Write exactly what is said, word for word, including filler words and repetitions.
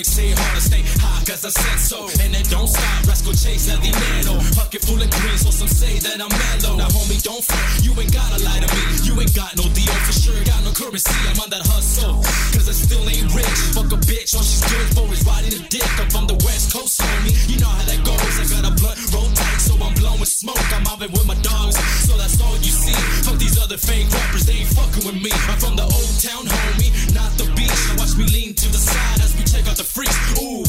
lyrics say hard to stay high, cause I said so. And it don't stop, Rascal Chase at the nano. Pocket full of green, so some say that I'm mellow. Now homie, don't front, you ain't gotta lie to me. You ain't got no deal for sure, got no currency, I'm on that hustle. Cause I still ain't rich, fuck a bitch, all she's good for is riding the dick. I'm from the west coast, homie, you know how that goes. I got a blunt, roll tight, so I'm blowing smoke. I'm mobbing with my dogs, so that's all you see. Fuck these other fake rappers, they ain't fucking with me. I'm from the old town, homie, not the beach. Now watch me lean to the side as we check out the freaks. Ooh,